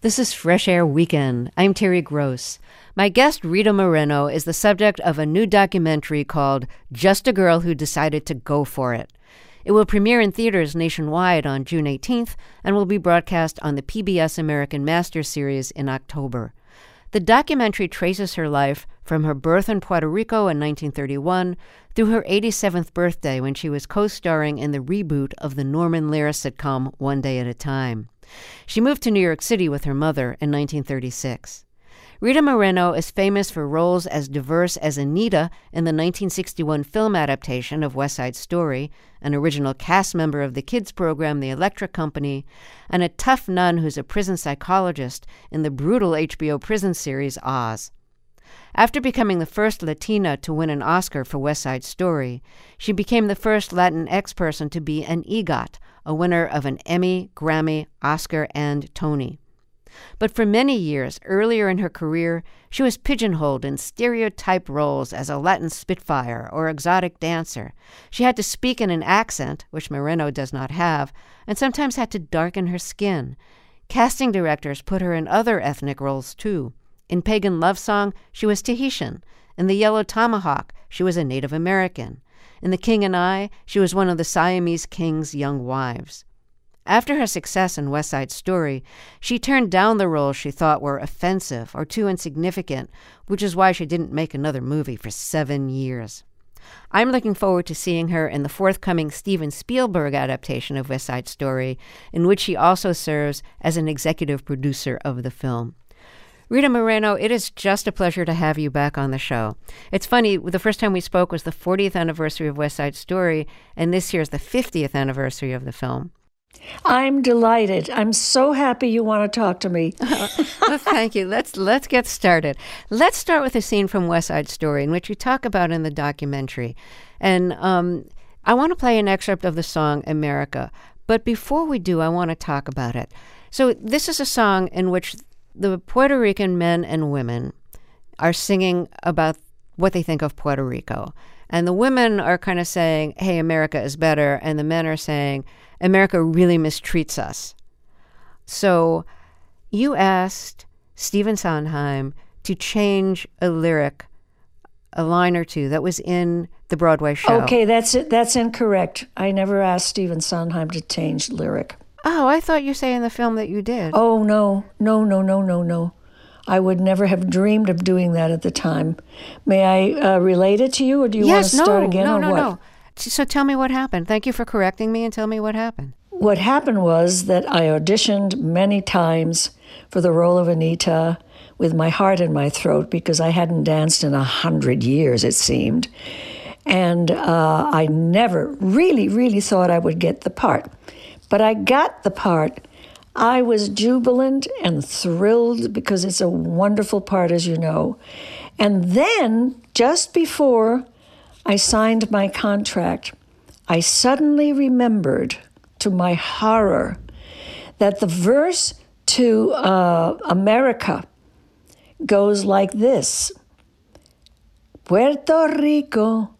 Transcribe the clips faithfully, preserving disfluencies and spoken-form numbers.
This is Fresh Air Weekend. I'm Terry Gross. My guest, Rita Moreno, is the subject of a new documentary called Just a Girl Who Decided to Go For It. It will premiere in theaters nationwide on June eighteenth and will be broadcast on the P B S American Masters series in October. The documentary traces her life from her birth in Puerto Rico in nineteen thirty-one through her eighty-seventh birthday when she was co-starring in the reboot of the Norman Lear sitcom One Day at a Time. She moved to New York City with her mother in nineteen thirty-six. Rita Moreno is famous for roles as diverse as Anita in the nineteen sixty-one film adaptation of West Side Story, an original cast member of the kids program The Electric Company, and a tough nun who's a prison psychologist in the brutal H B O prison series Oz. After becoming the first Latina to win an Oscar for West Side Story, she became the first Latinx person to be an EGOT, a winner of an Emmy, Grammy, Oscar, and Tony. But for many years, earlier in her career, she was pigeonholed in stereotyped roles as a Latin spitfire or exotic dancer. She had to speak in an accent, which Moreno does not have, and sometimes had to darken her skin. Casting directors put her in other ethnic roles, too. In Pagan Love Song, she was Tahitian. In The Yellow Tomahawk, she was a Native American. In The King and I, she was one of the Siamese king's young wives. After her success in West Side Story, she turned down the roles she thought were offensive or too insignificant, which is why she didn't make another movie for seven years. I'm looking forward to seeing her in the forthcoming Steven Spielberg adaptation of West Side Story, in which she also serves as an executive producer of the film. Rita Moreno, it is just a pleasure to have you back on the show. It's funny, the first time we spoke was the fortieth anniversary of West Side Story, and this year is the fiftieth anniversary of the film. I'm delighted. I'm so happy you want to talk to me. Well, thank you. Let's let's get started. Let's start with a scene from West Side Story, in which you talk about in the documentary. And um, I want to play an excerpt of the song America. But before we do, I want to talk about it. So this is a song in which the Puerto Rican men and women are singing about what they think of Puerto Rico. And the women are kind of saying, hey, America is better. And the men are saying, America really mistreats us. So you asked Stephen Sondheim to change a lyric, a line or two that was in the Broadway show. Okay, that's it. That's incorrect. I never asked Stephen Sondheim to change lyric. Oh, I thought you say in the film that you did. Oh, no, no, no, no, no, no. I would never have dreamed of doing that at the time. May I uh, relate it to you, or do you yes, want to start no, again, no, or no, what? no. So tell me what happened. Thank you for correcting me, and tell me what happened. What happened was that I auditioned many times for the role of Anita with my heart in my throat because I hadn't danced in a hundred years, it seemed. And uh, I never really, really thought I would get the part. But I got the part. I was jubilant and thrilled because it's a wonderful part, as you know. And then, just before I signed my contract, I suddenly remembered, to my horror, that the verse to uh, America goes like this. Puerto Rico,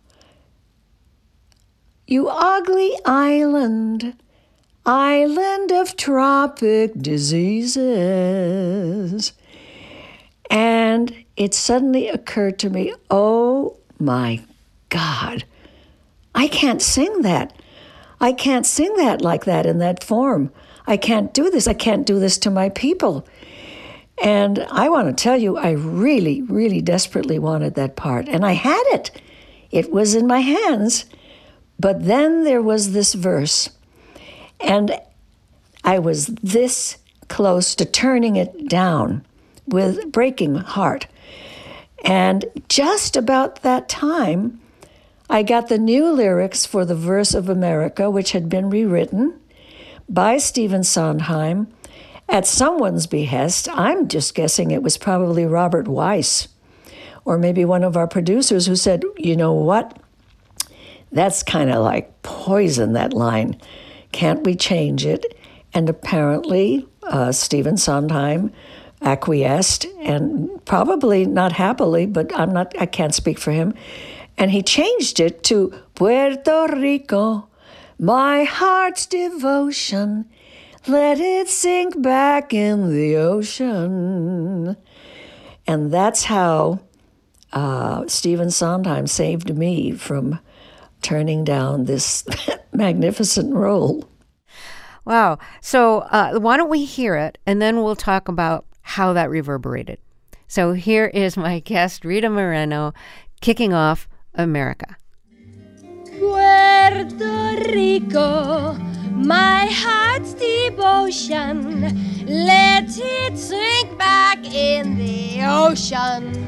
you ugly island, island of tropic diseases. And it suddenly occurred to me, oh my God, I can't sing that. I can't sing that like that in that form. I can't do this. I can't do this to my people. And I want to tell you, I really, really desperately wanted that part. And I had it. It was in my hands. But then there was this verse. And I was this close to turning it down with breaking heart. And just about that time, I got the new lyrics for the verse of America, which had been rewritten by Stephen Sondheim at someone's behest. I'm just guessing it was probably Robert Weiss, or maybe one of our producers, who said, you know what? That's kind of like poison, that line. Can't we change it? And apparently, uh, Stephen Sondheim acquiesced, and probably not happily, but I'm not, I can't speak for him. And he changed it to Puerto Rico, my heart's devotion, let it sink back in the ocean. And that's how uh, Stephen Sondheim saved me from turning down this magnificent role. Wow. So uh, why don't we hear it, and then we'll talk about how that reverberated. So here is my guest, Rita Moreno, kicking off America. Puerto Rico, my heart's devotion, let it sink back in the ocean.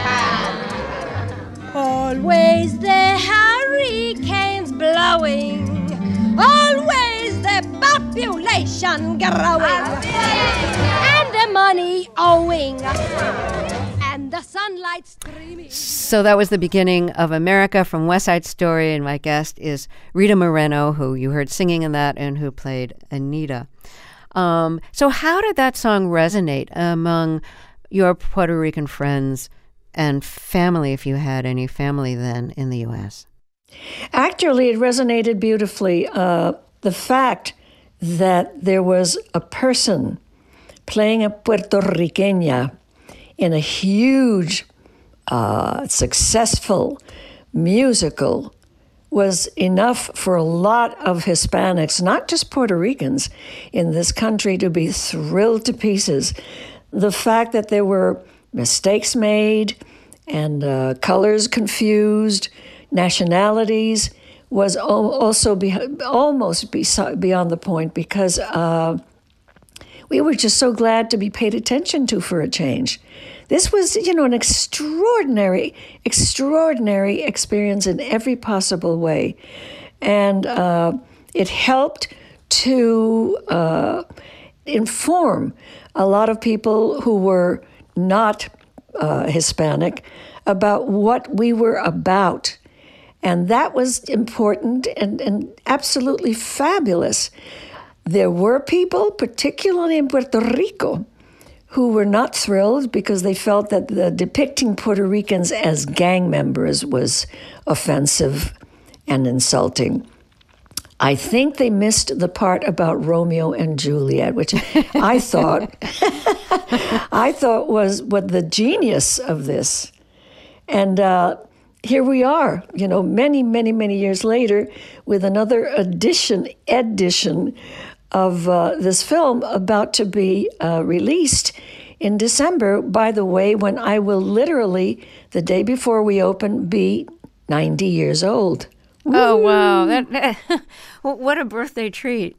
Always the hurricanes blowing, always the population growing, and the money owing, and the sunlight streaming. So that was the beginning of America from West Side Story, and my guest is Rita Moreno, who you heard singing in that and who played Anita. Um, so how did that song resonate among your Puerto Rican friends and family, if you had any family then in the U S? Actually, it resonated beautifully. Uh, the fact that there was a person playing a Puerto Riqueña in a huge, uh, successful musical was enough for a lot of Hispanics, not just Puerto Ricans, in this country to be thrilled to pieces. The fact that there were mistakes made and uh, colors confused, nationalities, was also be, almost be, beyond the point, because uh, we were just so glad to be paid attention to for a change. This was, you know, an extraordinary, extraordinary experience in every possible way. And uh, it helped to uh, inform a lot of people who were not uh, Hispanic about what we were about. And that was important and, and absolutely fabulous. There were people, particularly in Puerto Rico, who were not thrilled because they felt that the depicting Puerto Ricans as gang members was offensive and insulting. I think they missed the part about Romeo and Juliet, which I thought I thought was what the genius of this. And uh, here we are, you know, many, many, many years later, with another edition, edition of uh, this film about to be uh, released in December, by the way, when I will literally, the day before we open, be ninety years old. Woo! Oh, wow. That, that, what a birthday treat.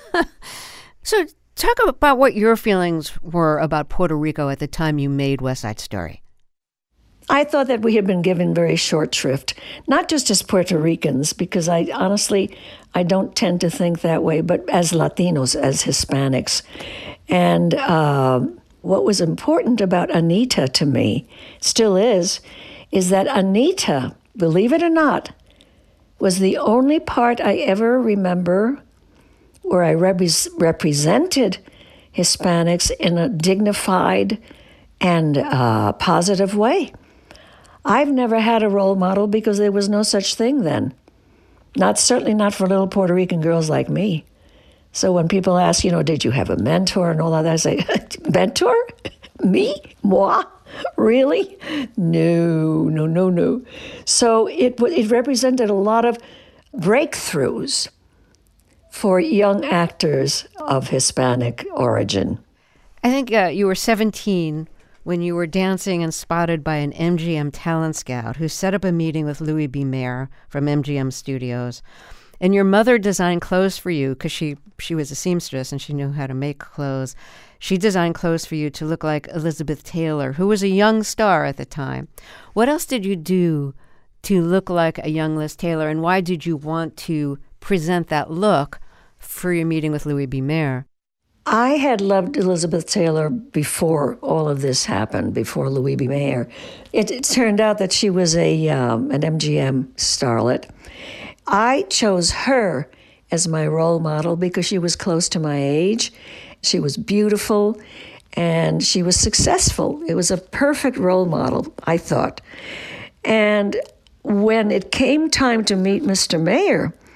So talk about what your feelings were about Puerto Rico at the time you made West Side Story. I thought that we had been given very short shrift, not just as Puerto Ricans, because I honestly, I don't tend to think that way, but as Latinos, as Hispanics. And uh, what was important about Anita to me, still is, is that Anita, believe it or not, was the only part I ever remember where I rep- represented Hispanics in a dignified and uh, positive way. I've never had a role model because there was no such thing then. Not certainly not for little Puerto Rican girls like me. So when people ask, you know, did you have a mentor and all of that, I say, mentor? Me? Moi? Really? No, no, no, no. So it it represented a lot of breakthroughs for young actors of Hispanic origin. I think uh, you were seventeen when you were dancing and spotted by an M G M talent scout who set up a meeting with Louis B. Mayer from M G M Studios. And your mother designed clothes for you because she, she was a seamstress and she knew how to make clothes. She designed clothes for you to look like Elizabeth Taylor, who was a young star at the time. What else did you do to look like a young Liz Taylor, and why did you want to present that look for your meeting with Louis B. Mayer? I had loved Elizabeth Taylor before all of this happened, before Louis B. Mayer. It, it turned out that she was a um, an M G M starlet. I chose her as my role model because she was close to my age. She was beautiful, and she was successful. It was a perfect role model, I thought. And when it came time to meet Mister Mayer,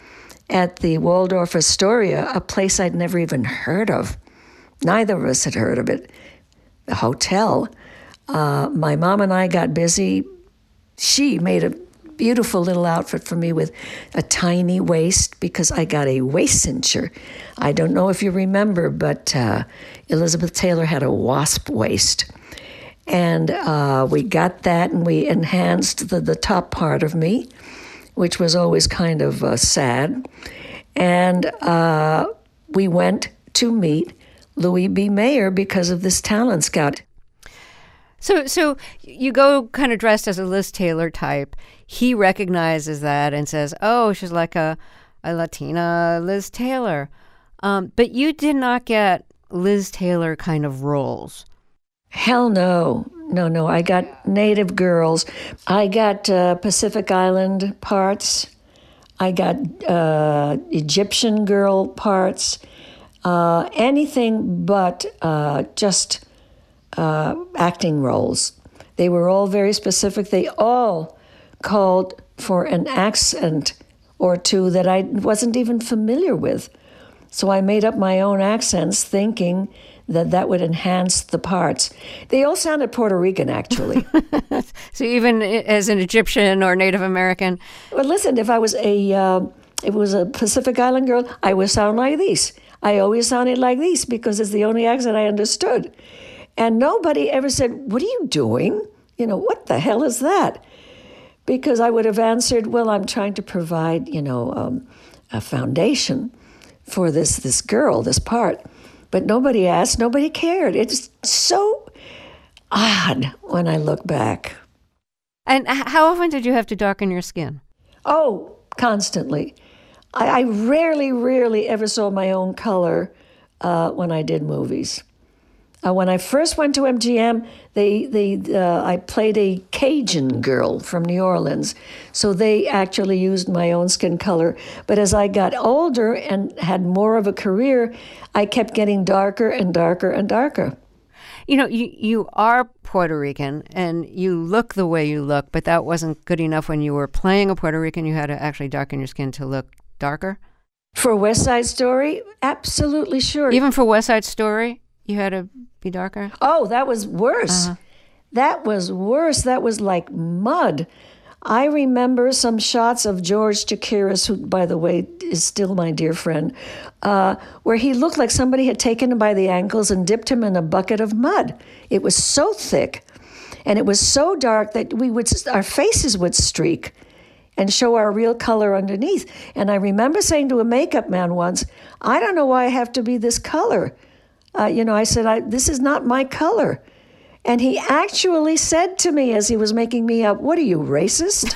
at the Waldorf Astoria, a place I'd never even heard of. Neither of us had heard of it. The hotel. Uh, my mom and I got busy. She made a beautiful little outfit for me with a tiny waist because I got a waist cincher. I don't know if you remember, but uh, Elizabeth Taylor had a wasp waist. And uh, we got that and we enhanced the, the top part of me, which was always kind of uh, sad. And uh, we went to meet Louis B. Mayer because of this talent scout. So so you go kind of dressed as a Liz Taylor type. He recognizes that and says, oh, she's like a, a Latina Liz Taylor. Um, but you did not get Liz Taylor kind of roles. Hell no. No, no. I got native girls. I got uh, Pacific Island parts. I got uh, Egyptian girl parts. Uh, anything but uh, just uh, acting roles. They were all very specific. They all called for an accent or two that I wasn't even familiar with. So I made up my own accents thinking that that would enhance the parts. They all sounded Puerto Rican, actually. So even as an Egyptian or Native American? Well, listen, if I was a, uh, if it was a Pacific Island girl, I would sound like this. I always sounded like this because it's the only accent I understood. And nobody ever said, what are you doing? You know, what the hell is that? Because I would have answered, well, I'm trying to provide, you know, um, a foundation for this this girl, this part. But nobody asked, nobody cared. It's so odd when I look back. And how often did you have to darken your skin? Oh, constantly. I, I rarely, rarely ever saw my own color uh, when I did movies. Uh, when I first went to M G M, they, they, uh, I played a Cajun girl from New Orleans, so they actually used my own skin color. But as I got older and had more of a career, I kept getting darker and darker and darker. You know, you, you are Puerto Rican, and you look the way you look, but that wasn't good enough when you were playing a Puerto Rican. You had to actually darken your skin to look darker? For West Side Story? Absolutely sure. Even for West Side Story? You had to be darker? Oh, that was worse. Uh-huh. That was worse. That was like mud. I remember some shots of George Chakiris, who, by the way, is still my dear friend, uh, where he looked like somebody had taken him by the ankles and dipped him in a bucket of mud. It was so thick, and it was so dark that we would our faces would streak and show our real color underneath. And I remember saying to a makeup man once, I don't know why I have to be this color. Uh, you know, I said, I, this is not my color. And he actually said to me as he was making me up, what are you, racist?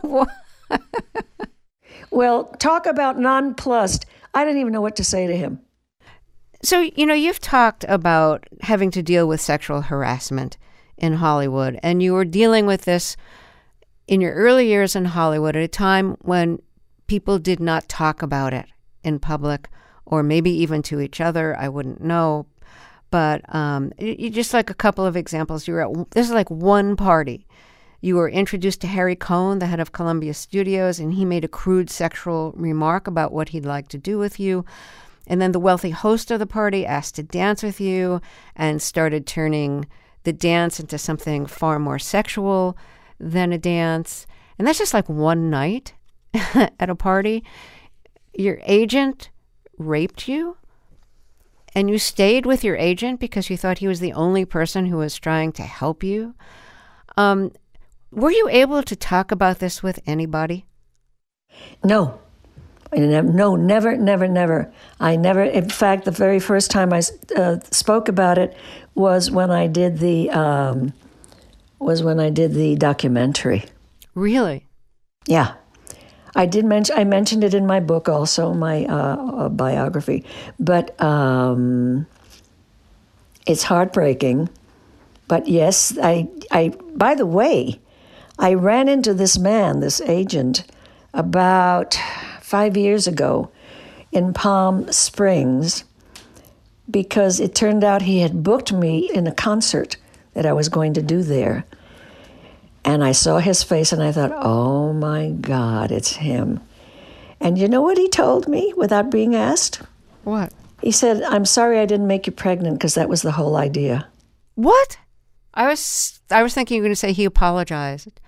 Well, talk about nonplussed. I didn't even know what to say to him. So, you know, you've talked about having to deal with sexual harassment in Hollywood, and you were dealing with this in your early years in Hollywood at a time when people did not talk about it in public, or maybe even to each other. I wouldn't know. But um, you, just like a couple of examples, you were at, this is like one party. You were introduced to Harry Cohn, the head of Columbia Studios, and he made a crude sexual remark about what he'd like to do with you. And then the wealthy host of the party asked to dance with you and started turning the dance into something far more sexual than a dance. And that's just like one night at a party. Your agent raped you, and you stayed with your agent because you thought he was the only person who was trying to help you. Um, were you able to talk about this with anybody? No. No, never, never, never. I never, in fact, the very first time I uh, spoke about it was when I did the, um, was when I did the documentary. Really? Yeah. I did mention, I mentioned it in my book also, my uh, biography, but um, it's heartbreaking. But yes, I, I, by the way, I ran into this man, this agent, about five years ago in Palm Springs, because it turned out he had booked me in a concert that I was going to do there. And I saw his face and I thought, oh my God, it's him. And you know what he told me without being asked? What? He said, I'm sorry I didn't make you pregnant because that was the whole idea. What? I was I was thinking you were going to say he apologized.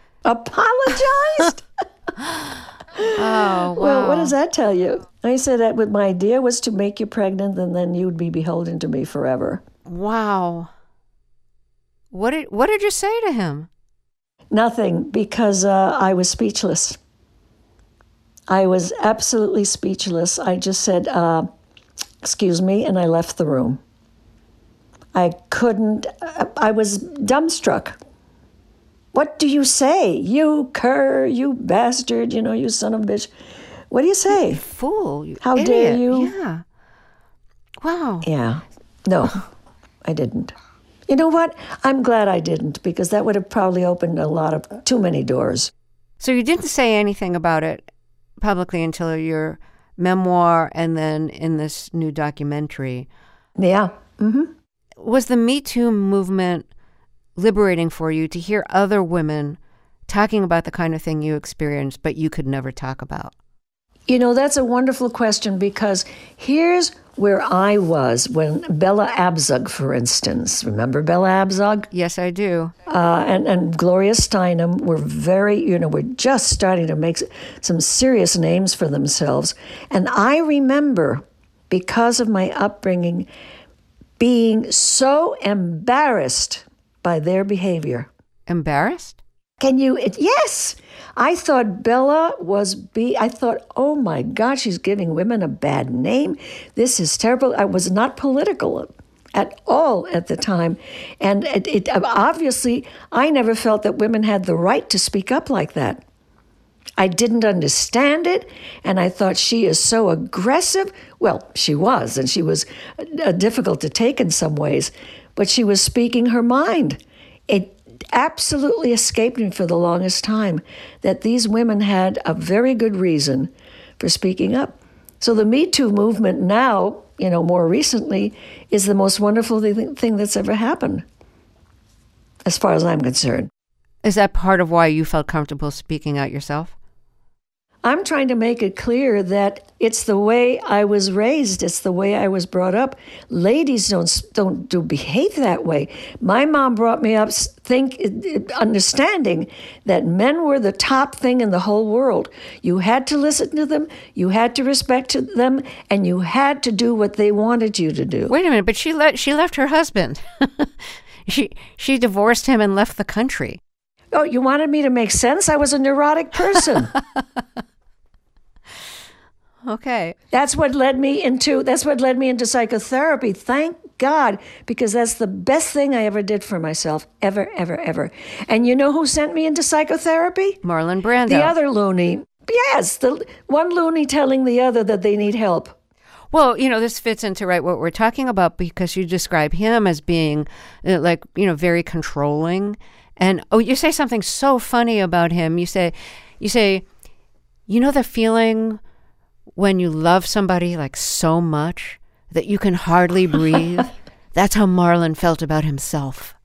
Apologized? Oh, wow. Well, what does that tell you? I said that with my idea was to make you pregnant and then you'd be beholden to me forever. Wow. What did what did you say to him? Nothing, because uh, I was speechless. I was absolutely speechless. I just said, uh, excuse me, and I left the room. I couldn't, I was dumbstruck. What do you say? You cur, you bastard, you know, you son of a bitch. What do you say? You fool. You How idiot. dare you? Yeah. Wow. Yeah. No, I didn't. You know what? I'm glad I didn't, because that would have probably opened a lot of, too many doors. So you didn't say anything about it publicly until your memoir and then in this new documentary. Yeah. Mm-hmm. Was the Me Too movement liberating for you to hear other women talking about the kind of thing you experienced, but you could never talk about? You know, that's a wonderful question, because here's where I was when Bella Abzug, for instance, remember Bella Abzug? Yes, I do. Uh, and, and Gloria Steinem were very, you know, were just starting to make some serious names for themselves. And I remember, because of my upbringing, being so embarrassed by their behavior. Embarrassed? Can you? It, yes. I thought Bella was be. I thought, oh my God, she's giving women a bad name. This is terrible. I was not political at all at the time. And it, it obviously, I never felt that women had the right to speak up like that. I didn't understand it, and I thought, she is so aggressive. Well, she was, and she was uh, difficult to take in some ways, but she was speaking her mind. It absolutely escaped me for the longest time that these women had a very good reason for speaking up. So the Me Too movement now, you know, more recently, is the most wonderful thing that's ever happened, as far as I'm concerned. Is that part of why you felt comfortable speaking out yourself? I'm trying to make it clear that it's the way I was raised. It's the way I was brought up. Ladies don't don't do behave that way. My mom brought me up think understanding that men were the top thing in the whole world. You had to listen to them, you had to respect them, and you had to do what they wanted you to do. Wait a minute, but she let she left her husband. she she divorced him and left the country. Oh, you wanted me to make sense? I was a neurotic person. Okay. That's what led me into that's what led me into psychotherapy. Thank God, because that's the best thing I ever did for myself, ever, ever, ever. And you know who sent me into psychotherapy? Marlon Brando. The other loony. Yes, the one loony telling the other that they need help. Well, you know, this fits into right what we're talking about, because you describe him as being uh, like, you know, very controlling. And oh, you say something so funny about him. You say, you say, you know the feeling when you love somebody like so much that you can hardly breathe? That's how Marlon felt about himself.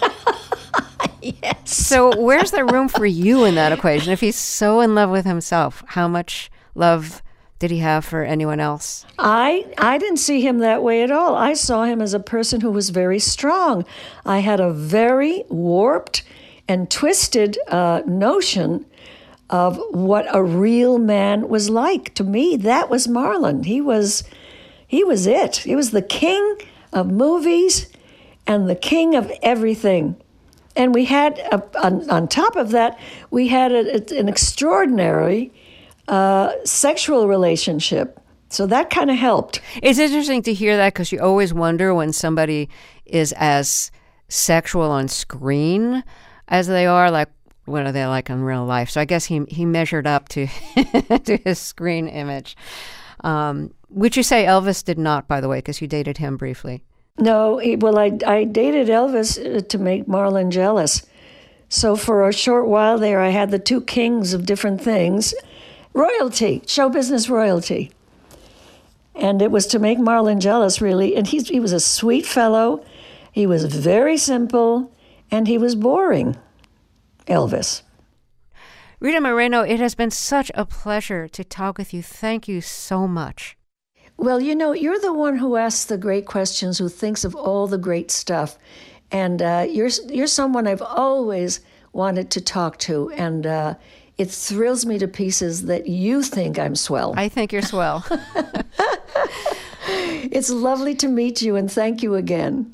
Yes. So where's the room for you in that equation? If he's so in love with himself, how much love did he have for anyone else? I I didn't see him that way at all. I saw him as a person who was very strong. I had a very warped and twisted uh, notion of what a real man was like. To me, that was Marlon. He was, he was it. He was the king of movies and the king of everything. And we had, a, on, on top of that, we had a, an extraordinary uh, sexual relationship. So that kind of helped. It's interesting to hear that, because you always wonder when somebody is as sexual on screen as they are, like, what are they like in real life? So I guess he he measured up to to his screen image. Um, which you say Elvis did not, by the way, because you dated him briefly. No, he, well, I, I dated Elvis to make Marlon jealous. So for a short while there, I had the two kings of different things. Royalty, show business royalty. And it was to make Marlon jealous, really. And he's, he was a sweet fellow. He was very simple, and he was boring, Elvis. Rita Moreno, it has been such a pleasure to talk with you. Thank you so much. Well, you know, you're the one who asks the great questions, who thinks of all the great stuff. And uh, you're you're someone I've always wanted to talk to. And uh, it thrills me to pieces that you think I'm swell. I think you're swell. It's lovely to meet you, and thank you again.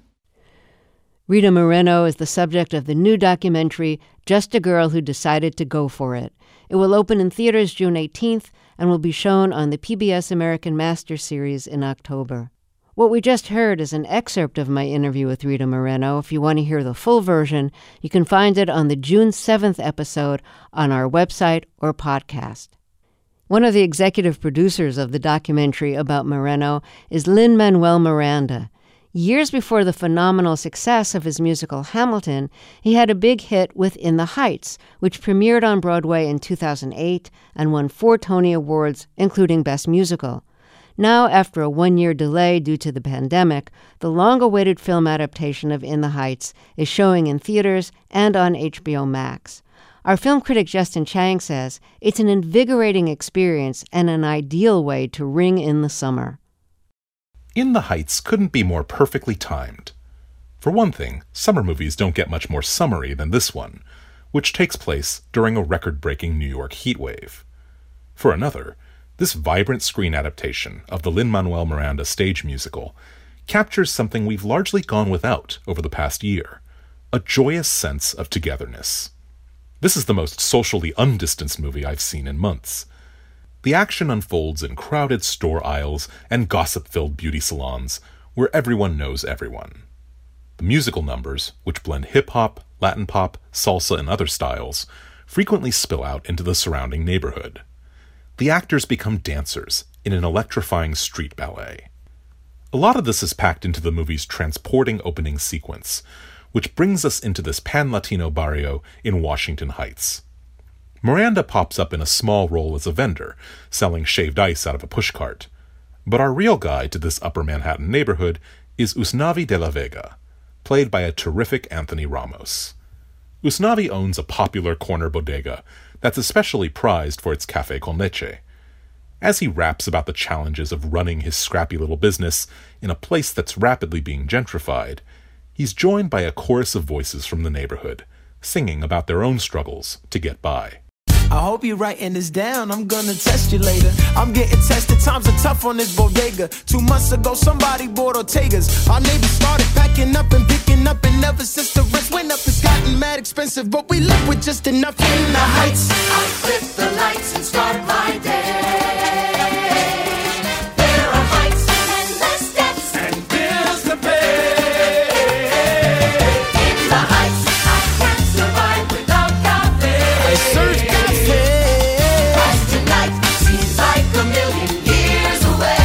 Rita Moreno is the subject of the new documentary, Just a Girl Who Decided to Go For It. It will open in theaters June eighteenth and will be shown on the P B S American Master Series in October. What we just heard is an excerpt of my interview with Rita Moreno. If you want to hear the full version, you can find it on the June seventh episode on our website or podcast. One of the executive producers of the documentary about Moreno is Lin-Manuel Miranda. Years before the phenomenal success of his musical Hamilton, he had a big hit with In the Heights, which premiered on Broadway in two thousand eight and won four Tony Awards, including Best Musical. Now, after a one-year delay due to the pandemic, the long-awaited film adaptation of In the Heights is showing in theaters and on H B O Max. Our film critic Justin Chang says it's an invigorating experience and an ideal way to ring in the summer. In the Heights couldn't be more perfectly timed. For one thing, summer movies don't get much more summery than this one, which takes place during a record-breaking New York heatwave. For another, this vibrant screen adaptation of the Lin-Manuel Miranda stage musical captures something we've largely gone without over the past year, a joyous sense of togetherness. This is the most socially undistanced movie I've seen in months. The action unfolds in crowded store aisles and gossip-filled beauty salons where everyone knows everyone. The musical numbers, which blend hip-hop, Latin pop, salsa, and other styles, frequently spill out into the surrounding neighborhood. The actors become dancers in an electrifying street ballet. A lot of this is packed into the movie's transporting opening sequence, which brings us into this pan-Latino barrio in Washington Heights. Miranda pops up in a small role as a vendor, selling shaved ice out of a pushcart. But our real guide to this Upper Manhattan neighborhood is Usnavi de la Vega, played by a terrific Anthony Ramos. Usnavi owns a popular corner bodega that's especially prized for its café con leche. As he raps about the challenges of running his scrappy little business in a place that's rapidly being gentrified, he's joined by a chorus of voices from the neighborhood, singing about their own struggles to get by. I hope you're writing this down, I'm gonna test you later. I'm getting tested, times are tough on this bodega. Two months ago, somebody bought Ortega's. Our neighbors started packing up and picking up, and ever since the rent went up, it's gotten mad expensive. But we live with just enough in the Heights. I flip the lights and start my day. There are heights and less steps And bills to pay. in the Heights. I can't survive without cafe. I search cafe. But tonight seems like a million years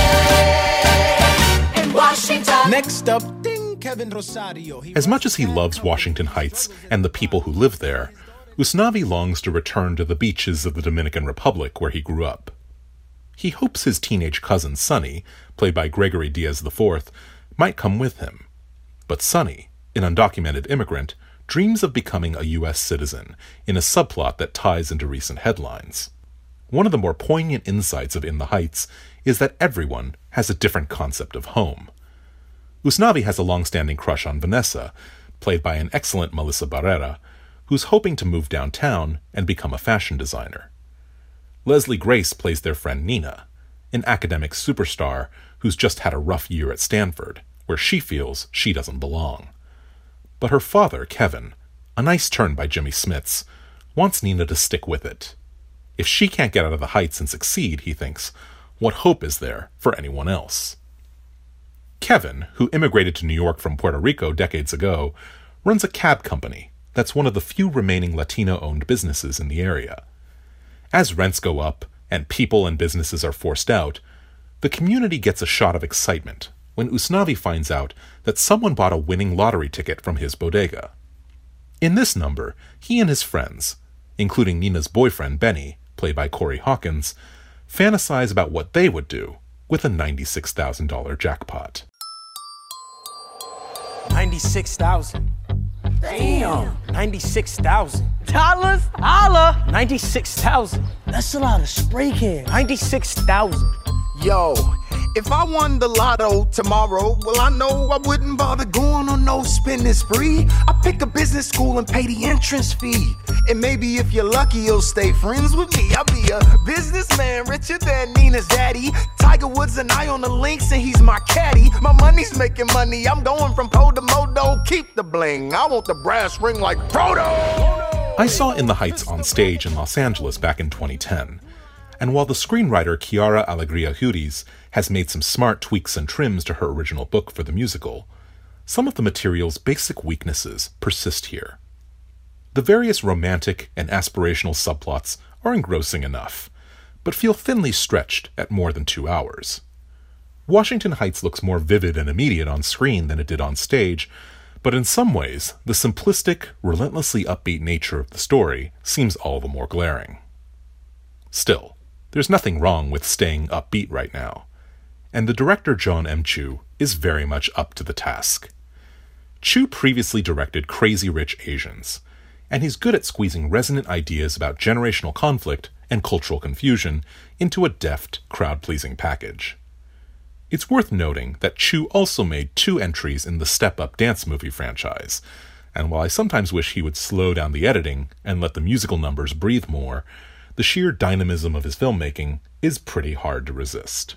away in Washington. Next up, ding, Kevin Rosario. He As much as he loves Washington Heights and the people who live there, Usnavi longs to return to the beaches of the Dominican Republic where he grew up. He hopes his teenage cousin Sonny, played by Gregory Diaz the fourth, might come with him. But Sonny, an undocumented immigrant, dreams of becoming a U S citizen in a subplot that ties into recent headlines. One of the more poignant insights of In the Heights is that everyone has a different concept of home. Usnavi has a long-standing crush on Vanessa, played by an excellent Melissa Barrera, who's hoping to move downtown and become a fashion designer. Leslie Grace plays their friend Nina, an academic superstar who's just had a rough year at Stanford, where she feels she doesn't belong. But her father, Kevin, a nice turn by Jimmy Smits, wants Nina to stick with it. If she can't get out of the Heights and succeed, he thinks, what hope is there for anyone else? Kevin, who immigrated to New York from Puerto Rico decades ago, runs a cab company that's one of the few remaining Latino-owned businesses in the area. As rents go up and people and businesses are forced out, the community gets a shot of excitement when Usnavi finds out that someone bought a winning lottery ticket from his bodega. In this number, he and his friends, including Nina's boyfriend Benny, played by Corey Hawkins, fantasize about what they would do with a ninety-six thousand dollars jackpot. ninety-six thousand. Damn. ninety-six thousand. Dollars? Holla! ninety-six thousand. That's a lot of spray cans. ninety-six thousand. Yo, if I won the lotto tomorrow, well, I know I wouldn't bother going on no spending spree. I pick a business school and pay the entrance fee. And maybe if you're lucky, you'll stay friends with me. I'll be a businessman richer than Nina's daddy. Tiger Woods and I on the links, and he's my caddy. My money's making money. I'm going from po to modo. Keep the bling. I want the brass ring like Frodo. I saw In the Heights on stage in Los Angeles back in twenty ten. And while the screenwriter Chiara Alegria Huris has made some smart tweaks and trims to her original book for the musical, some of the material's basic weaknesses persist here. The various romantic and aspirational subplots are engrossing enough, but feel thinly stretched at more than two hours. Washington Heights looks more vivid and immediate on screen than it did on stage, but in some ways, the simplistic, relentlessly upbeat nature of the story seems all the more glaring. Still, there's nothing wrong with staying upbeat right now, and the director John M. Chu is very much up to the task. Chu previously directed Crazy Rich Asians, and he's good at squeezing resonant ideas about generational conflict and cultural confusion into a deft, crowd-pleasing package. It's worth noting that Chu also made two entries in the Step Up dance movie franchise, and while I sometimes wish he would slow down the editing and let the musical numbers breathe more, the sheer dynamism of his filmmaking is pretty hard to resist.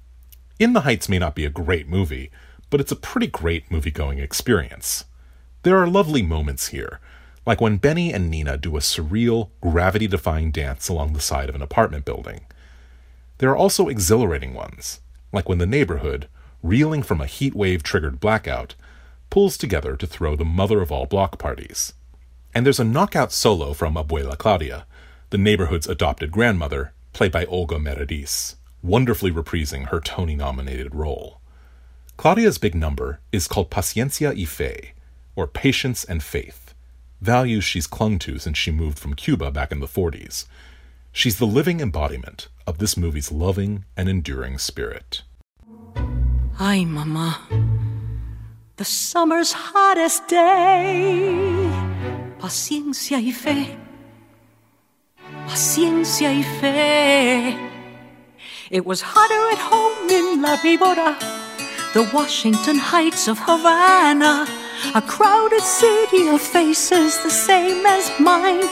In the Heights may not be a great movie, but it's a pretty great movie-going experience. There are lovely moments here, like when Benny and Nina do a surreal, gravity-defying dance along the side of an apartment building. There are also exhilarating ones, like when the neighborhood, reeling from a heat-wave-triggered blackout, pulls together to throw the mother of all block parties. And there's a knockout solo from Abuela Claudia, the neighborhood's adopted grandmother, played by Olga Merediz, wonderfully reprising her Tony-nominated role. Claudia's big number is called Paciencia y Fe, or Patience and Faith, values she's clung to since she moved from Cuba back in the forties. She's the living embodiment of this movie's loving and enduring spirit. Ay, Mama, the summer's hottest day, paciencia y fe. Paciencia y fe. It was hotter at home in La Víbora, the Washington Heights of Havana, a crowded city of faces the same as mine.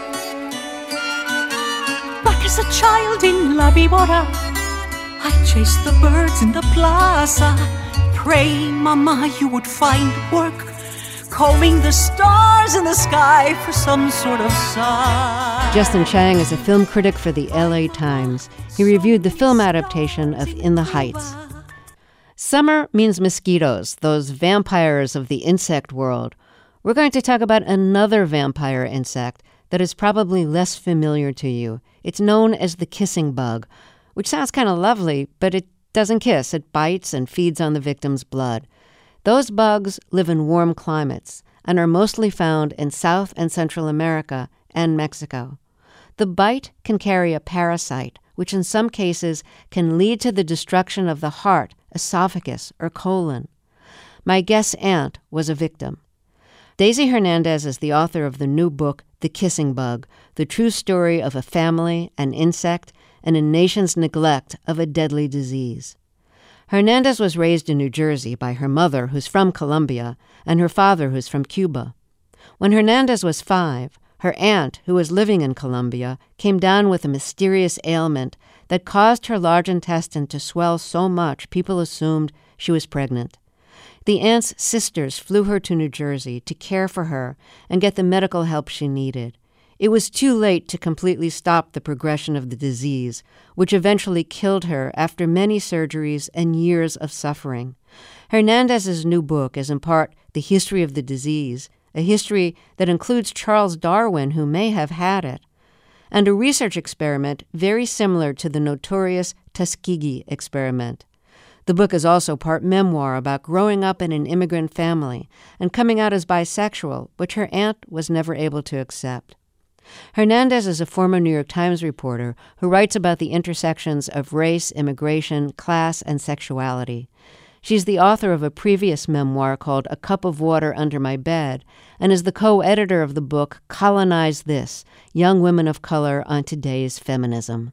Back as a child in La Víbora, I chased the birds in the plaza, praying, Mama, you would find work, combing the stars in the sky for some sort of sign. Justin Chang is a film critic for the L A Times. He reviewed the film adaptation of In the Heights. Summer means mosquitoes, those vampires of the insect world. We're going to talk about another vampire insect that is probably less familiar to you. It's known as the kissing bug, which sounds kind of lovely, but it doesn't kiss. It bites and feeds on the victim's blood. Those bugs live in warm climates and are mostly found in South and Central America and Mexico. The bite can carry a parasite, which in some cases can lead to the destruction of the heart, esophagus, or colon. My guest's aunt was a victim. Daisy Hernandez is the author of the new book, The Kissing Bug, the true story of a family, an insect, and a nation's neglect of a deadly disease. Hernandez was raised in New Jersey by her mother, who's from Colombia, and her father, who's from Cuba. When Hernandez was five, her aunt, who was living in Colombia, came down with a mysterious ailment that caused her large intestine to swell so much people assumed she was pregnant. The aunt's sisters flew her to New Jersey to care for her and get the medical help she needed. It was too late to completely stop the progression of the disease, which eventually killed her after many surgeries and years of suffering. Hernandez's new book is in part the history of the disease, a history that includes Charles Darwin, who may have had it, and a research experiment very similar to the notorious Tuskegee experiment. The book is also part memoir about growing up in an immigrant family and coming out as bisexual, which her aunt was never able to accept. Hernandez is a former New York Times reporter who writes about the intersections of race, immigration, class, and sexuality. She's the author of a previous memoir called A Cup of Water Under My Bed, and is the co-editor of the book Colonize This, Young Women of Color on Today's Feminism.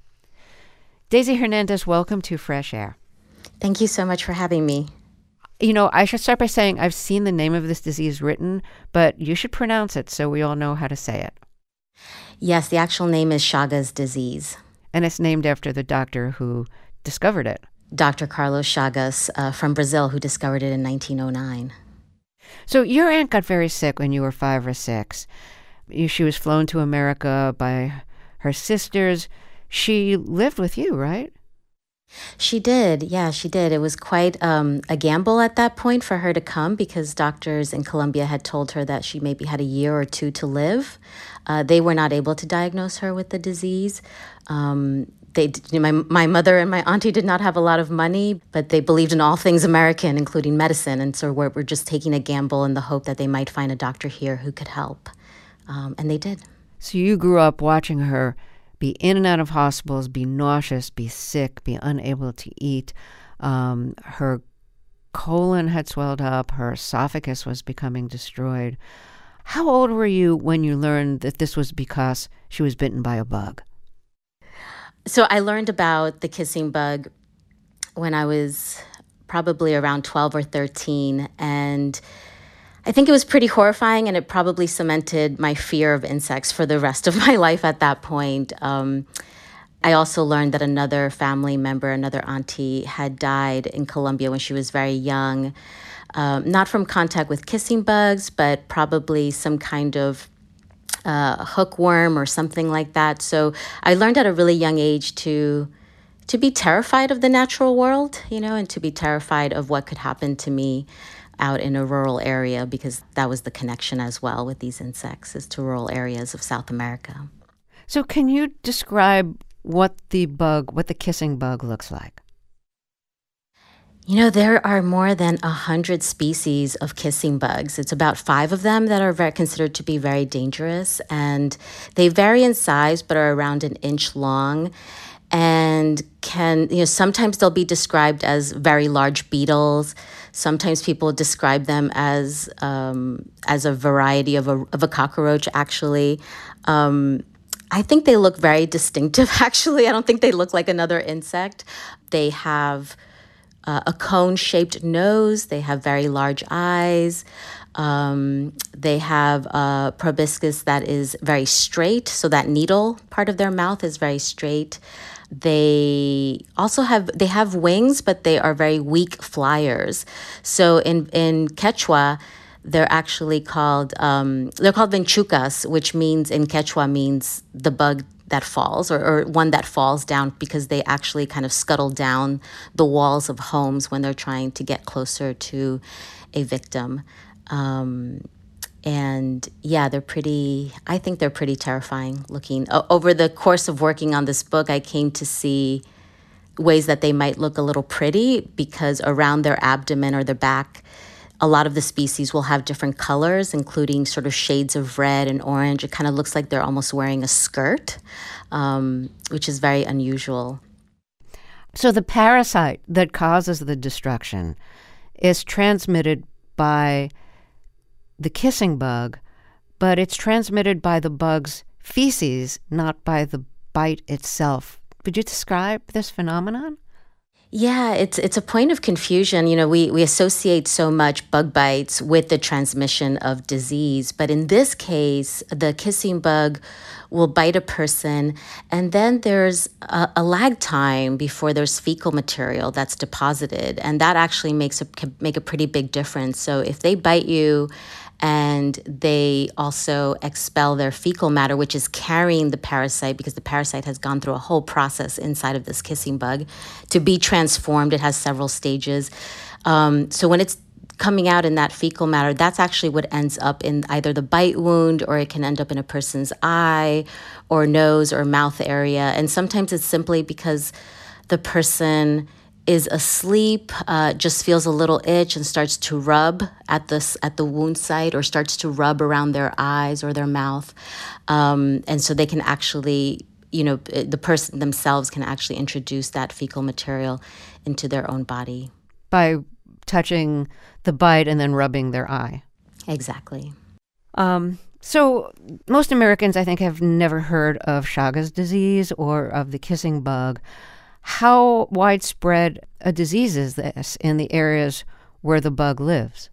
Daisy Hernandez, welcome to Fresh Air. Thank you so much for having me. You know, I should start by saying I've seen the name of this disease written, but you should pronounce it so we all know how to say it. Yes, the actual name is Chagas disease. And it's named after the doctor who discovered it. Doctor Carlos Chagas uh, from Brazil, who discovered it in nineteen oh nine. So your aunt got very sick when you were five or six. You, she was flown to America by her sisters. She lived with you, right? She did. Yeah, she did. It was quite um, a gamble at that point for her to come because doctors in Colombia had told her that she maybe had a year or two to live. Uh, they were not able to diagnose her with the disease. Um, they, my, my mother and my auntie did not have a lot of money, but they believed in all things American, including medicine. And so we're, we're just taking a gamble in the hope that they might find a doctor here who could help. Um, and they did. So you grew up watching her be in and out of hospitals, be nauseous, be sick, be unable to eat. Um, her colon had swelled up. Her esophagus was becoming destroyed. How old were you when you learned that this was because she was bitten by a bug? So I learned about the kissing bug when I was probably around twelve or thirteen, and I think it was pretty horrifying, and it probably cemented my fear of insects for the rest of my life at that point. Um, I also learned that another family member, another auntie, had died in Colombia when she was very young, um, not from contact with kissing bugs, but probably some kind of uh, hookworm or something like that. So I learned at a really young age to to be terrified of the natural world, you know, and to be terrified of what could happen to me out in a rural area, because that was the connection as well with these insects, is to rural areas of South America. So can you describe what the bug, what the kissing bug looks like? You know, there are more than a hundred species of kissing bugs. It's about five of them that are very, considered to be very dangerous, and they vary in size, but are around an inch long. And can, you know, sometimes they'll be described as very large beetles. Sometimes people describe them as um, as a variety of a of a cockroach, actually. Um, I think they look very distinctive, actually. I don't think they look like another insect. They have uh, a cone-shaped nose. They have very large eyes. Um, they have a proboscis that is very straight, so that needle part of their mouth is very straight. They also have they have wings, but they are very weak flyers. So in in Quechua, they're actually called um, they're called vinchucas, which means in Quechua means the bug that falls, or, or one that falls down, because they actually kind of scuttle down the walls of homes when they're trying to get closer to a victim. Um, And yeah, they're pretty, I think they're pretty terrifying looking. O- over the course of working on this book, I came to see ways that they might look a little pretty, because around their abdomen or their back, a lot of the species will have different colors, including sort of shades of red and orange. It kind of looks like they're almost wearing a skirt, um, which is very unusual. So the parasite that causes the destruction is transmitted by the kissing bug, but it's transmitted by the bug's feces, not by the bite itself. Would you describe this phenomenon? Yeah, it's it's a point of confusion. You know, we, we associate so much bug bites with the transmission of disease. But in this case, the kissing bug will bite a person, and then there's a, a lag time before there's fecal material that's deposited. And that actually makes a, can make a pretty big difference. So if they bite you and they also expel their fecal matter, which is carrying the parasite, because the parasite has gone through a whole process inside of this kissing bug to be transformed. It has several stages. Um, so when it's coming out in that fecal matter, that's actually what ends up in either the bite wound, or it can end up in a person's eye or nose or mouth area. And sometimes it's simply because the person is asleep, uh, just feels a little itch and starts to rub at the, at the wound site, or starts to rub around their eyes or their mouth. Um, and so they can actually, you know, the person themselves can actually introduce that fecal material into their own body. By touching the bite and then rubbing their eye. Exactly. Um, so most Americans, I think, have never heard of Chagas disease or of the kissing bug. How widespread a disease is this in the areas where the bug lives?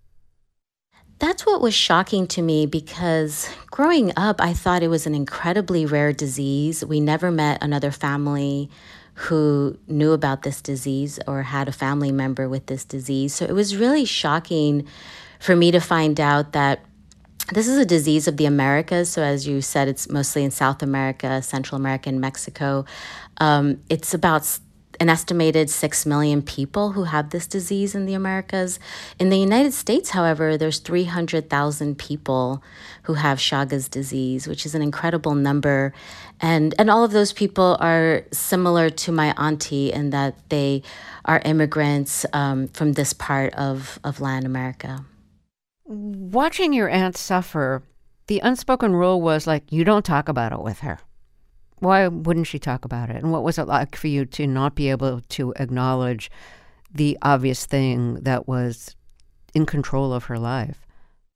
That's what was shocking to me, because growing up, I thought it was an incredibly rare disease. We never met another family who knew about this disease or had a family member with this disease. So it was really shocking for me to find out that this is a disease of the Americas. So as you said, it's mostly in South America, Central America, and Mexico. Um, it's about an estimated six million people who have this disease in the Americas. In the United States, however, there's three hundred thousand people who have Chagas disease, which is an incredible number. And, and all of those people are similar to my auntie in that they are immigrants um, from this part of, of Latin America. Watching your aunt suffer, the unspoken rule was like, you don't talk about it with her. Why wouldn't she talk about it? And what was it like for you to not be able to acknowledge the obvious thing that was in control of her life?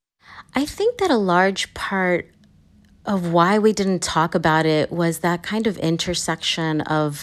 I think that a large part of why we didn't talk about it was that kind of intersection of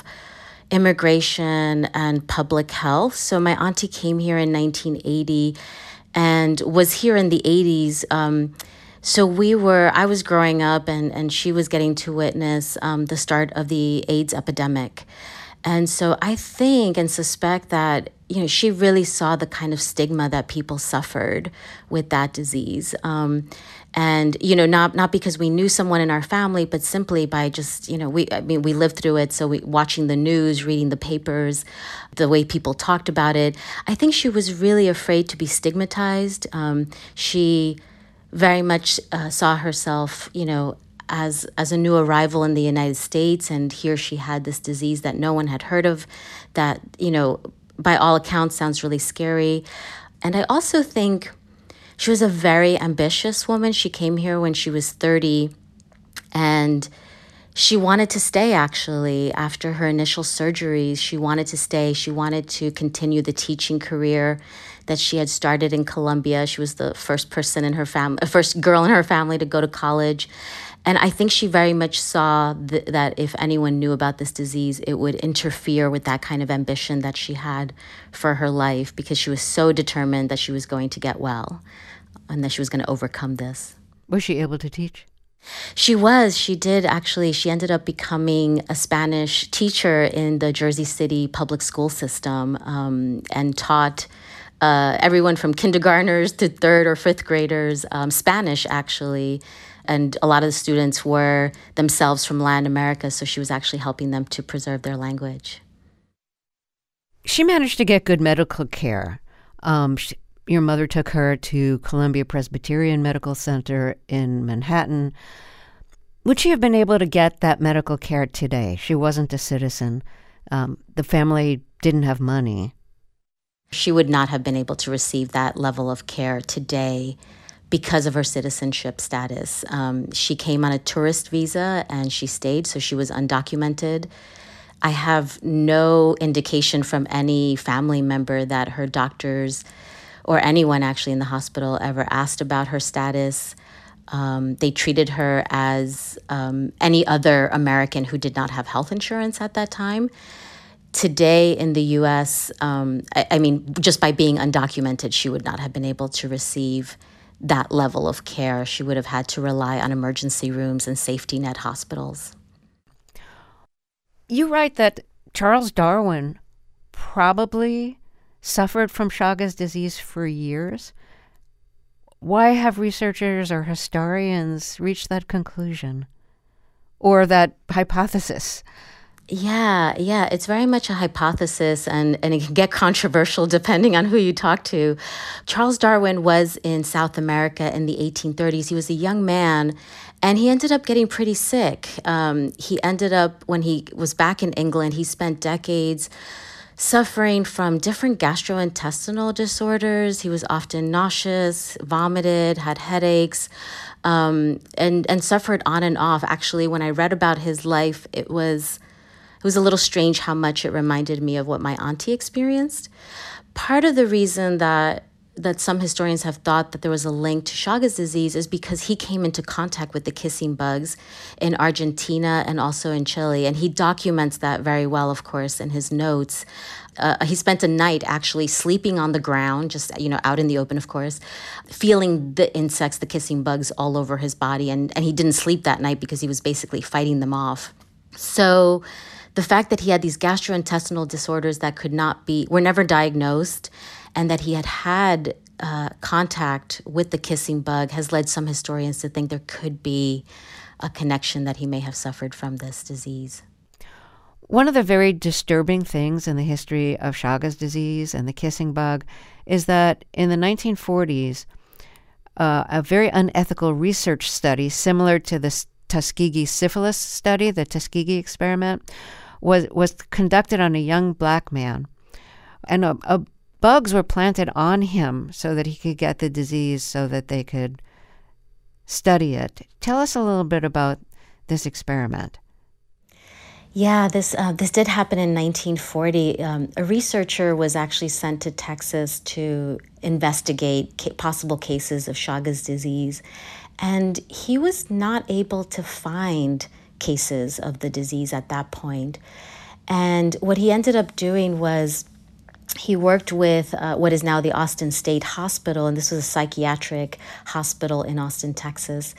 immigration and public health. So my auntie came here in nineteen eighty and was here in the eighties. Um, So we were, I was growing up and, and she was getting to witness um, the start of the AIDS epidemic. And so I think and suspect that, you know, she really saw the kind of stigma that people suffered with that disease. Um, and, you know, not not because we knew someone in our family, but simply by just, you know, we, I mean, we lived through it. So we watching the news, reading the papers, the way people talked about it. I think she was really afraid to be stigmatized. Um, she very much uh, saw herself, you know, as as a new arrival in the United States, and here she had this disease that no one had heard of, that, you know, by all accounts sounds really scary. And I also think she was a very ambitious woman. She came here when she was thirty, and she wanted to stay, actually, after her initial surgeries. She wanted to stay. She wanted to continue the teaching career that she had started in Columbia. She was the first person in her family, first girl in her family to go to college. And I think she very much saw th- that if anyone knew about this disease, it would interfere with that kind of ambition that she had for her life, because she was so determined that she was going to get well and that she was going to overcome this. Was she able to teach? She was. She did, actually. She ended up becoming a Spanish teacher in the Jersey City public school system um, and taught uh, everyone from kindergartners to third or fifth graders um, Spanish, actually. And a lot of the students were themselves from Latin America, so she was actually helping them to preserve their language. She managed to get good medical care. Um, she, your mother took her to Columbia Presbyterian Medical Center in Manhattan. Would she have been able to get that medical care today? She wasn't a citizen. Um, the family didn't have money. She would not have been able to receive that level of care today because of her citizenship status. Um, she came on a tourist visa and she stayed, so she was undocumented. I have no indication from any family member that her doctors or anyone actually in the hospital ever asked about her status. Um, they treated her as um, any other American who did not have health insurance at that time. Today in the U S, um, I, I mean, just by being undocumented, she would not have been able to receive that level of care. She would have had to rely on emergency rooms and safety net hospitals. You write that Charles Darwin probably suffered from Chagas disease for years. Why have researchers or historians reached that conclusion or that hypothesis? Yeah, yeah, it's very much a hypothesis, and, and it can get controversial depending on who you talk to. Charles Darwin was in South America in the eighteen thirties. He was a young man, and he ended up getting pretty sick. Um, he ended up, when he was back in England, he spent decades suffering from different gastrointestinal disorders. He was often nauseous, vomited, had headaches, um, and, and suffered on and off. Actually, when I read about his life, it was... It was a little strange how much it reminded me of what my auntie experienced. part of the reason that that some historians have thought that there was a link to Chagas disease is because he came into contact with the kissing bugs in Argentina and also in Chile. And he documents that very well, of course, in his notes. Uh, he spent a night actually sleeping on the ground, just, you know, out in the open, of course, feeling the insects, the kissing bugs all over his body. And, and he didn't sleep that night because he was basically fighting them off. So the fact that he had these gastrointestinal disorders that could not be, were never diagnosed, and that he had had uh, contact with the kissing bug has led some historians to think there could be a connection that he may have suffered from this disease. One of the very disturbing things in the history of Chagas disease and the kissing bug is that in the nineteen forties, uh, a very unethical research study similar to the Tuskegee syphilis study, the Tuskegee experiment, was, was conducted on a young black man. And a, a bugs were planted on him so that he could get the disease so that they could study it. Tell us a little bit about this experiment. Yeah, this uh, this did happen in nineteen forty. Um, a researcher was actually sent to Texas to investigate ca- possible cases of Chagas disease, and he was not able to find cases of the disease at that point. And what he ended up doing was he worked with uh, what is now the Austin State Hospital, and this was a psychiatric hospital in Austin, Texas,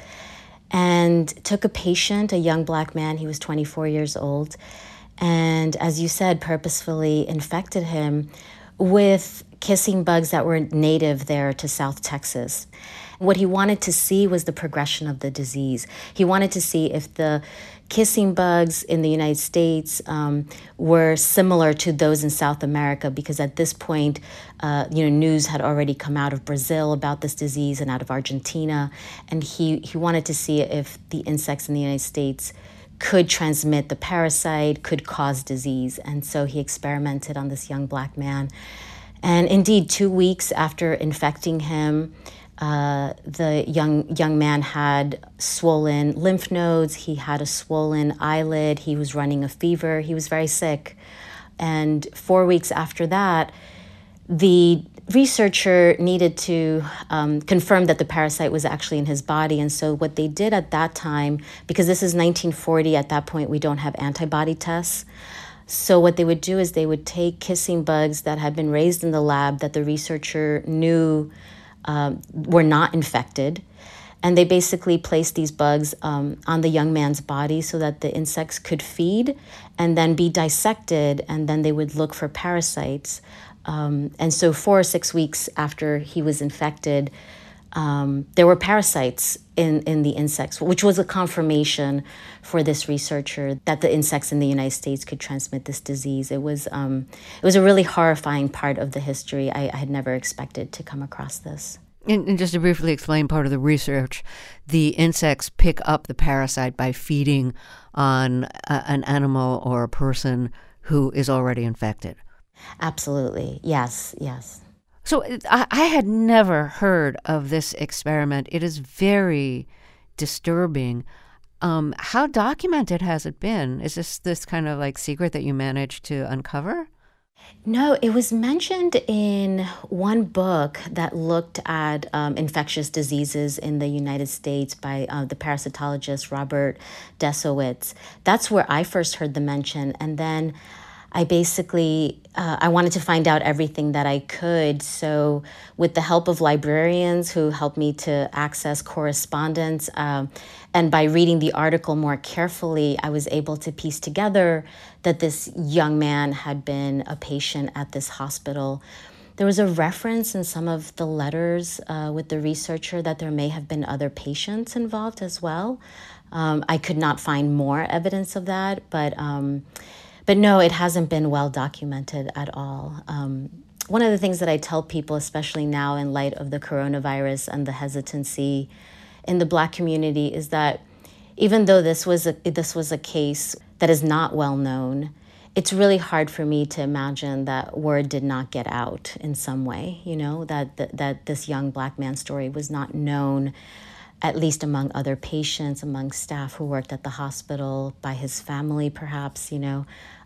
and took a patient, a young black man, he was twenty-four years old, and as you said, purposefully infected him with kissing bugs that were native there to South Texas. What he wanted to see was the progression of the disease. He wanted to see if the kissing bugs in the United States um, were similar to those in South America, because at this point, uh, you know, news had already come out of Brazil about this disease and out of Argentina, and he, he wanted to see if the insects in the United States could transmit the parasite, could cause disease. And so he experimented on this young black man. And indeed, two weeks after infecting him, Uh, the young young man had swollen lymph nodes. He had a swollen eyelid. He was running a fever. He was very sick. And four weeks after that, the researcher needed to um, confirm that the parasite was actually in his body. And so what they did at that time, because this is nineteen forty, at that point we don't have antibody tests. So what they would do is they would take kissing bugs that had been raised in the lab that the researcher knew Um, were not infected. And they basically placed these bugs um, on the young man's body so that the insects could feed and then be dissected, and then they would look for parasites. Um, and so four or six weeks after he was infected, um, there were parasites in, in the insects, which was a confirmation for this researcher that the insects in the United States could transmit this disease. It was um, it was a really horrifying part of the history. I, I had never expected to come across this. And, and just to briefly explain part of the research, the insects pick up the parasite by feeding on a, an animal or a person who is already infected. Absolutely. Yes, yes. So I, I had never heard of this experiment. It is very disturbing. Um, how documented has it been? Is this this kind of like secret that you managed to uncover? No, it was mentioned in one book that looked at um, infectious diseases in the United States by uh, the parasitologist Robert Desowitz. That's where I first heard the mention. And then I basically, uh, I wanted to find out everything that I could. So with the help of librarians who helped me to access correspondence, um, and by reading the article more carefully, I was able to piece together that this young man had been a patient at this hospital. There was a reference in some of the letters uh, with the researcher that there may have been other patients involved as well. Um, I could not find more evidence of that, but um, But no, it hasn't been well documented at all. Um, one of the things that I tell people, especially now in light of the coronavirus and the hesitancy in the Black community, is that even though this was a, this was a case that is not well known, it's really hard for me to imagine that word did not get out in some way, you know, that, that, that this young Black man's story was not known, at least among other patients, among staff who worked at the hospital, by his family perhaps, you know.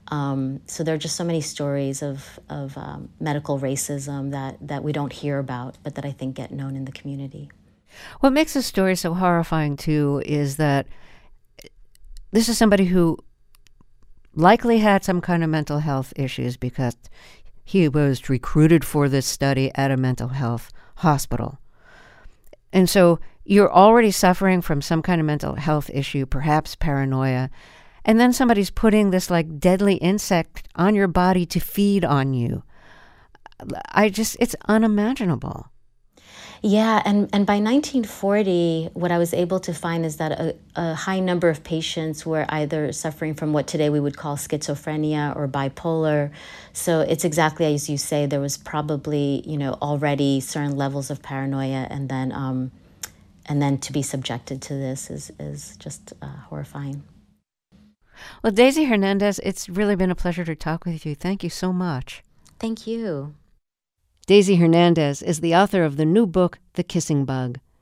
Um, so there are just so many stories of, of um, medical racism that, that we don't hear about, but that I think get known in the community. What makes this story so horrifying, too, is that this is somebody who likely had some kind of mental health issues because he was recruited for this study at a mental health hospital. And so you're already suffering from some kind of mental health issue, perhaps paranoia, and then somebody's putting this like deadly insect on your body to feed on you. I just, it's unimaginable. Yeah, and, and by nineteen forty, what I was able to find is that a, a high number of patients were either suffering from what today we would call schizophrenia or bipolar. So it's exactly as you say, there was probably, you know, already certain levels of paranoia, and then um, and then to be subjected to this is, is just uh, horrifying. Well, Daisy Hernandez, it's really been a pleasure to talk with you. Thank you so much. Thank you. Daisy Hernandez is the author of the new book, The Kissing Bug.